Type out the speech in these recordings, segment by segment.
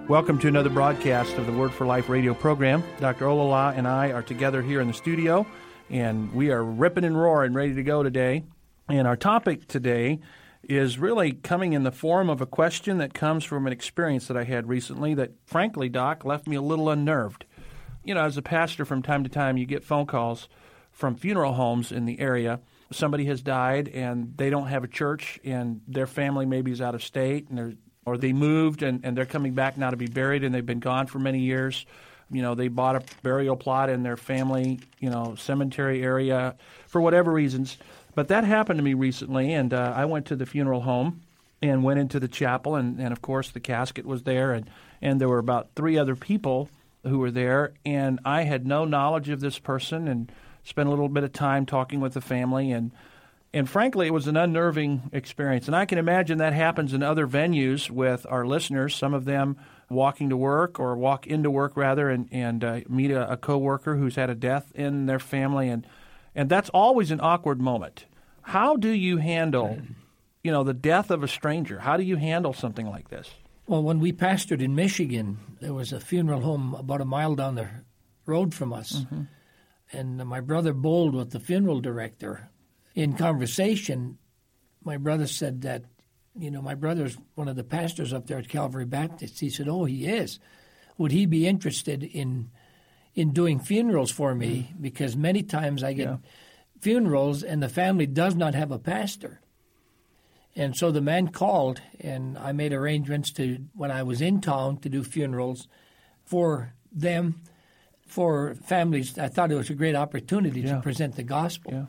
Welcome to another broadcast of the Word for Life radio program. Dr. Olala and I are together here in the studio, and we are ripping and roaring, ready to go today. And our topic today is really coming in the form of a question that comes from an experience that I had recently that, frankly, Doc, left me a little unnerved. You know, as a pastor, from time to time, you get phone calls from funeral homes in the area. Somebody has died, and they don't have a church, and their family maybe is out of state, and or they moved, and they're coming back now to be buried, and they've been gone for many years. You know, they bought a burial plot in their family, cemetery area for whatever reasons. But that happened to me recently, and I went to the funeral home and went into the chapel, and of course the casket was there, and there were about 3 other people who were there, and I had no knowledge of this person and spent a little bit of time talking with the family, and frankly, it was an unnerving experience. And I can imagine that happens in other venues with our listeners, some of them walking to work or walk into work, rather, and meet a coworker who's had a death in their family. And that's always an awkward moment. How do you handle, the death of a stranger? How do you handle something like this? Well, when we pastored in Michigan, there was a funeral home about a mile down the road from us. Mm-hmm. And my brother Bold was the funeral director. In conversation, my brother said that, my brother's one of the pastors up there at Calvary Baptist. He said, "Oh, he is. Would he be interested in doing funerals for me? Because many times I get funerals and the family does not have a pastor." And so the man called, and I made arrangements when I was in town, to do funerals for them, for families. I thought it was a great opportunity to present the gospel. Yeah.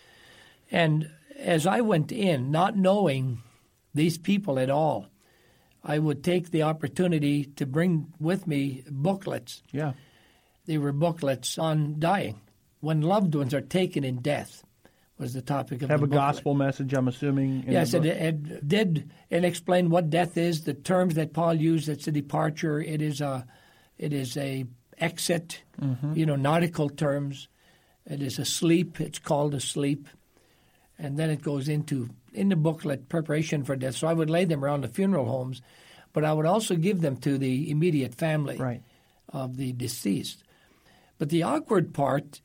And as I went in, not knowing these people at all, I would take the opportunity to bring with me booklets. Yeah. They were booklets on dying. When loved ones are taken in death was the topic of the booklet. Have a gospel message, I'm assuming. Yes, it did, and explain what death is, the terms that Paul used. It's a departure. It is a exit, nautical terms. It is a sleep. It's called a sleep. And then it goes in the booklet, preparation for death. So I would lay them around the funeral homes, but I would also give them to the immediate family of the deceased. But the awkward part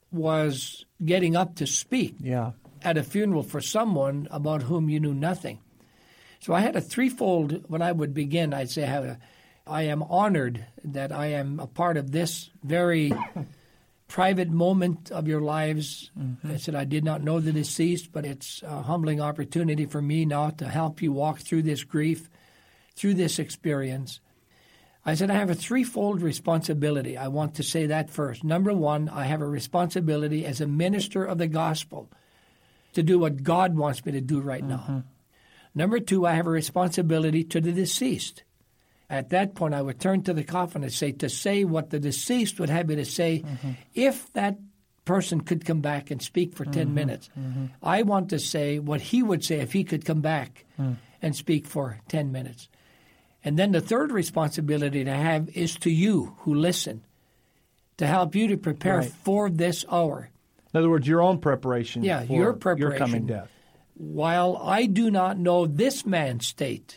was getting up to speak at a funeral for someone about whom you knew nothing. So I had a threefold. When I would begin, I'd say, I am honored that I am a part of this very private moment of your lives. Mm-hmm. I said, I did not know the deceased, but it's a humbling opportunity for me now to help you walk through this grief, through this experience. I said, I have a threefold responsibility. I want to say that first. Number one, I have a responsibility as a minister of the gospel to do what God wants me to do right now. Number two, I have a responsibility to the deceased. At that point, I would turn to the coffin and say what the deceased would have me to say, if that person could come back and speak for 10 minutes. I want to say what he would say if he could come back and speak for 10 minutes. And then the third responsibility to have is to you who listen, to help you to prepare for this hour. In other words, your own preparation for your preparation. Your coming death. While I do not know this man's state,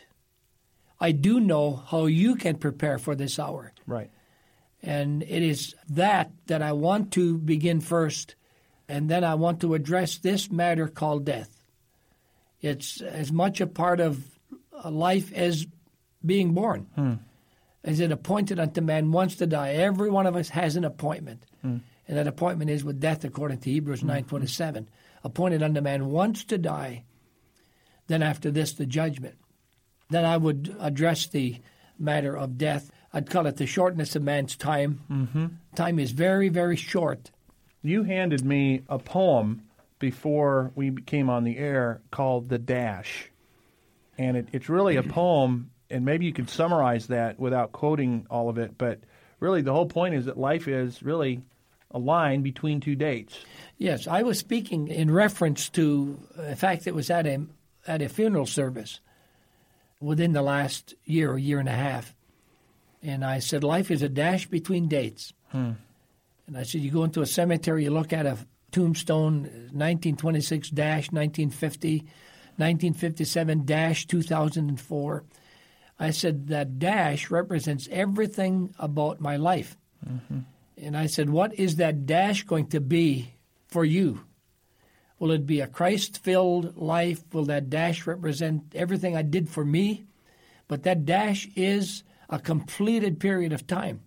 I do know how you can prepare for this hour. Right. And it is that I want to begin first, and then I want to address this matter called death. It's as much a part of life as being born. As it appointed unto man once to die. Every one of us has an appointment. And that appointment is with death, according to Hebrews 9:27. Appointed unto man once to die, then after this the judgment. Then I would address the matter of death. I'd call it the shortness of man's time. Time is very, very short. You handed me a poem before we came on the air called The Dash. And it's really a poem, and maybe you could summarize that without quoting all of it, but really the whole point is that life is really a line between two dates. Yes, I was speaking in reference to the fact that it was at a funeral service within the last year or year and a half. And I said, life is a dash between dates. And I said, you go into a cemetery, you look at a tombstone, 1926-1950, 1957-2004. I said, that dash represents everything about my life. Mm-hmm. And I said, what is that dash going to be for you? Will it be a Christ-filled life? Will that dash represent everything I did for me? But that dash is a completed period of time.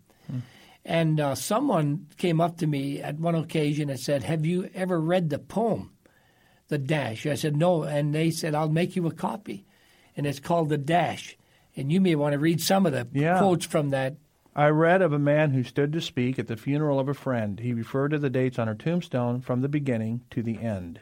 And someone came up to me at one occasion and said, have you ever read the poem, The Dash? I said, no. And they said, I'll make you a copy. And it's called The Dash. And you may want to read some of the quotes from that. I read of a man who stood to speak at the funeral of a friend. He referred to the dates on her tombstone from the beginning to the end.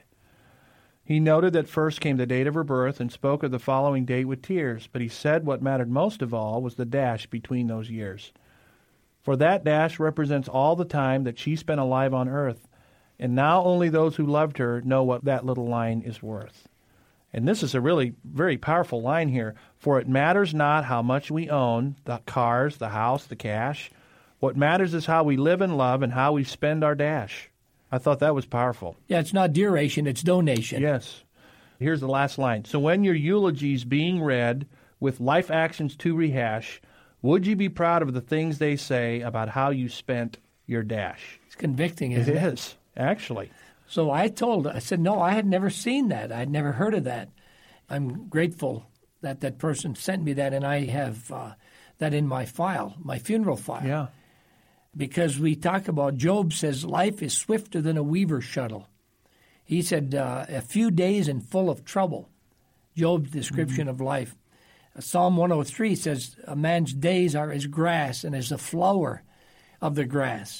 He noted that first came the date of her birth and spoke of the following date with tears, but he said what mattered most of all was the dash between those years. For that dash represents all the time that she spent alive on earth, and now only those who loved her know what that little line is worth. And this is a really very powerful line here. For it matters not how much we own, the cars, the house, the cash. What matters is how we live and love and how we spend our dash. I thought that was powerful. Yeah, it's not duration, it's donation. Yes. Here's the last line. So when your eulogy's being read with life actions to rehash, would you be proud of the things they say about how you spent your dash? It's convicting, isn't it? It is, actually. So I said, no, I had never seen that. I'd never heard of that. I'm grateful that that person sent me that, and I have that in my file, my funeral file. Yeah. Because we talk about, Job says, life is swifter than a weaver's shuttle. He said, a few days and full of trouble. Job's description of life. Psalm 103 says, a man's days are as grass and as the flower of the grass.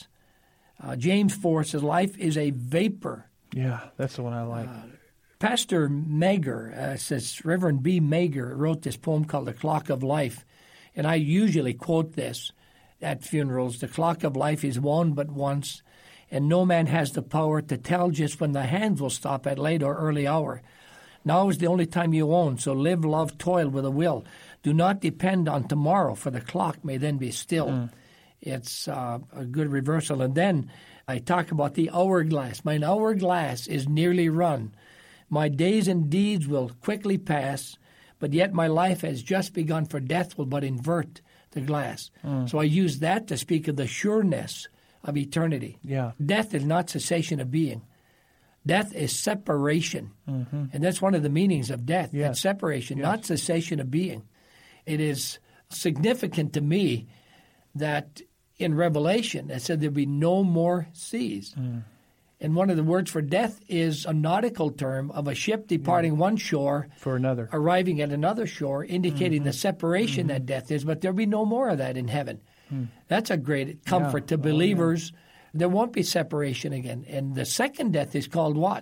James 4 says, life is a vapor. Yeah, that's the one I like. Pastor Mager says, Reverend B. Mager wrote this poem called The Clock of Life. And I usually quote this at funerals. The clock of life is one but once, and no man has the power to tell just when the hands will stop at late or early hour. Now is the only time you own, so live, love, toil with a will. Do not depend on tomorrow, for the clock may then be still. It's a good reversal. And then I talk about the hourglass. Mine hourglass is nearly run. My days and deeds will quickly pass, but yet my life has just begun, for death will but invert the glass. So I use that to speak of the sureness of eternity. Yeah. Death is not cessation of being. Death is separation. And that's one of the meanings of death. Yes. It's separation, Yes. not cessation of being. It is significant to me that in Revelation it said there'll be no more seas. And one of the words for death is a nautical term of a ship departing one shore For another. arriving at another shore, indicating the separation that death is, but there'll be no more of that in heaven. That's a great comfort to believers. There won't be separation again. And the second death is called what?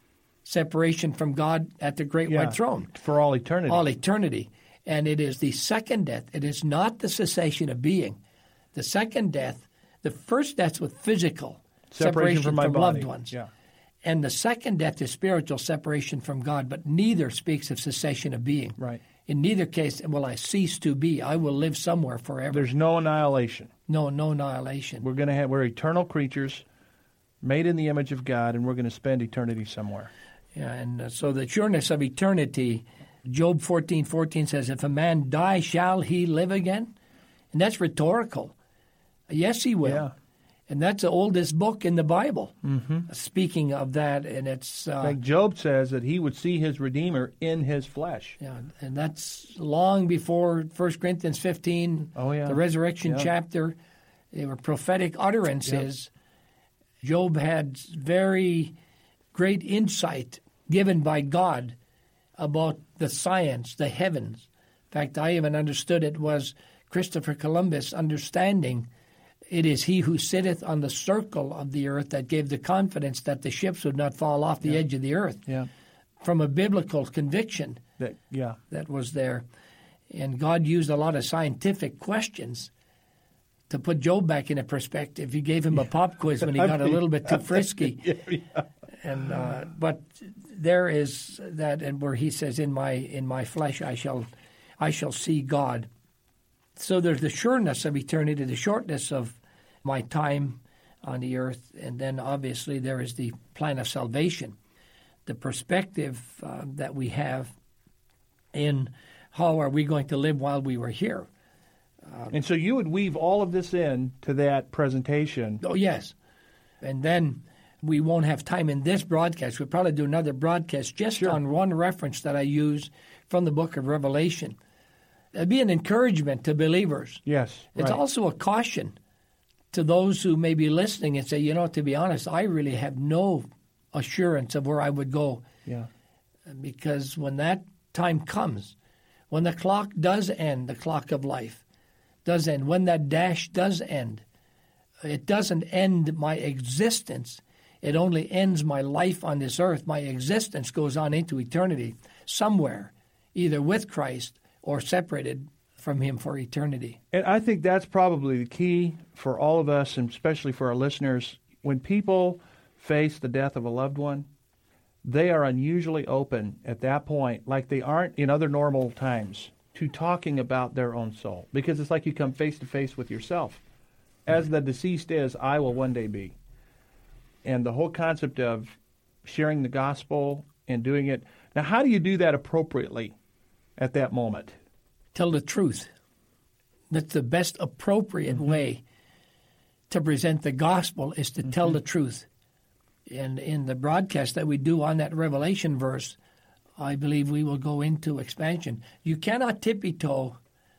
Separation from God at the great white throne. For all eternity. All eternity. And it is the second death. It is not the cessation of being. The second death, the first death was physical. Separation from my body. loved ones. Yeah. And the second death is spiritual separation from God, but neither speaks of cessation of being. Right. In neither case will I cease to be. I will live somewhere forever. There's no annihilation. No annihilation. We're eternal creatures made in the image of God, and we're going to spend eternity somewhere. Yeah, and so the sureness of eternity, Job 14:14 says, if a man die, shall he live again? And that's rhetorical. Yes, he will. Yeah. And that's the oldest book in the Bible. Speaking of that, and it's... Like Job says that he would see his Redeemer in his flesh. yeah, and that's long before 1 Corinthians 15, the resurrection chapter. They were prophetic utterances. Job had very great insight given by God about the science, the heavens. In fact, I even understood it was Christopher Columbus understanding it is he who sitteth on the circle of the earth that gave the confidence that the ships would not fall off the edge of the earth. Yeah. From a biblical conviction that was there. And God used a lot of scientific questions to put Job back into perspective. He gave him a pop quiz when he got a little bit too frisky. And but there is that, and where he says, "In my flesh I shall see God." So there's the sureness of eternity, the shortness of my time on the earth, and then obviously there is the plan of salvation, the perspective that we have in how are we going to live while we were here? And so you would weave all of this in to that presentation. Oh, yes. And then we won't have time in this broadcast. We'll probably do another broadcast just on one reference that I use from the book of Revelation. It'd be an encouragement to believers. Yes. It's also a caution to those who may be listening and say, to be honest, I really have no assurance of where I would go. Yeah. Because when that time comes, when the clock does end, the clock of life does end, when that dash does end, it doesn't end my existence. It only ends my life on this earth. My existence goes on into eternity somewhere, either with Christ or separated from Him for eternity. And I think that's probably the key for all of us, and especially for our listeners. When people face the death of a loved one, they are unusually open at that point, like they aren't in other normal times, to talking about their own soul. Because it's like you come face to face with yourself. As the deceased is, I will one day be. And the whole concept of sharing the gospel and doing it. Now, how do you do that appropriately at that moment? Tell the truth. That's the best appropriate way to present the gospel, is to tell the truth. And in the broadcast that we do on that Revelation verse, I believe we will go into expansion. You cannot tippy-toe.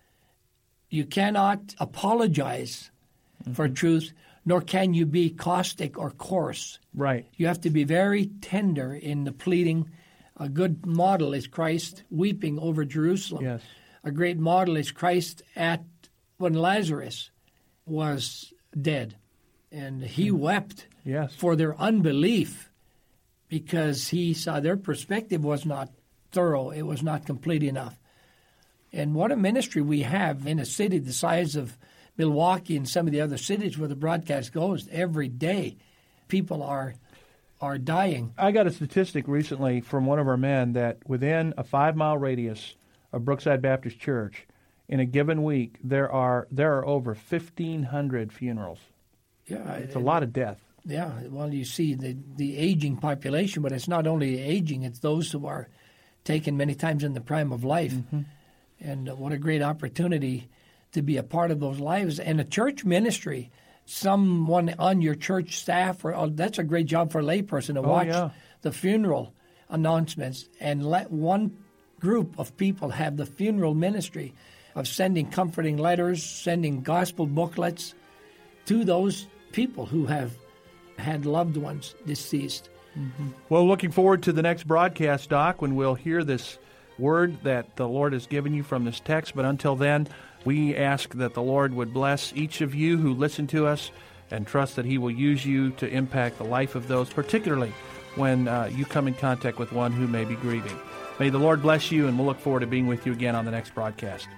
You cannot apologize for truth, nor can you be caustic or coarse. Right. You have to be very tender in the pleading. A good model is Christ weeping over Jerusalem. Yes. A great model is Christ when Lazarus was dead. And He wept for their unbelief, because He saw their perspective was not thorough. It was not complete enough. And what a ministry we have in a city the size of Milwaukee and some of the other cities where the broadcast goes. Every day people are dying. I got a statistic recently from one of our men that within a 5-mile radius of Brookside Baptist Church, in a given week, there are over 1,500 funerals. Yeah, it's a lot of death. Yeah, well, you see the aging population, but it's not only aging; it's those who are taken many times in the prime of life. And what a great opportunity to be a part of those lives. And a church ministry, someone on your church staff, that's a great job for a layperson to watch the funeral announcements and let one group of people have the funeral ministry of sending comforting letters, sending gospel booklets to those people who have had loved ones deceased. Well, looking forward to the next broadcast, Doc, when we'll hear this word that the Lord has given you from this text. But until then, we ask that the Lord would bless each of you who listen to us, and trust that He will use you to impact the life of those, particularly when you come in contact with one who may be grieving. May the Lord bless you, and we'll look forward to being with you again on the next broadcast.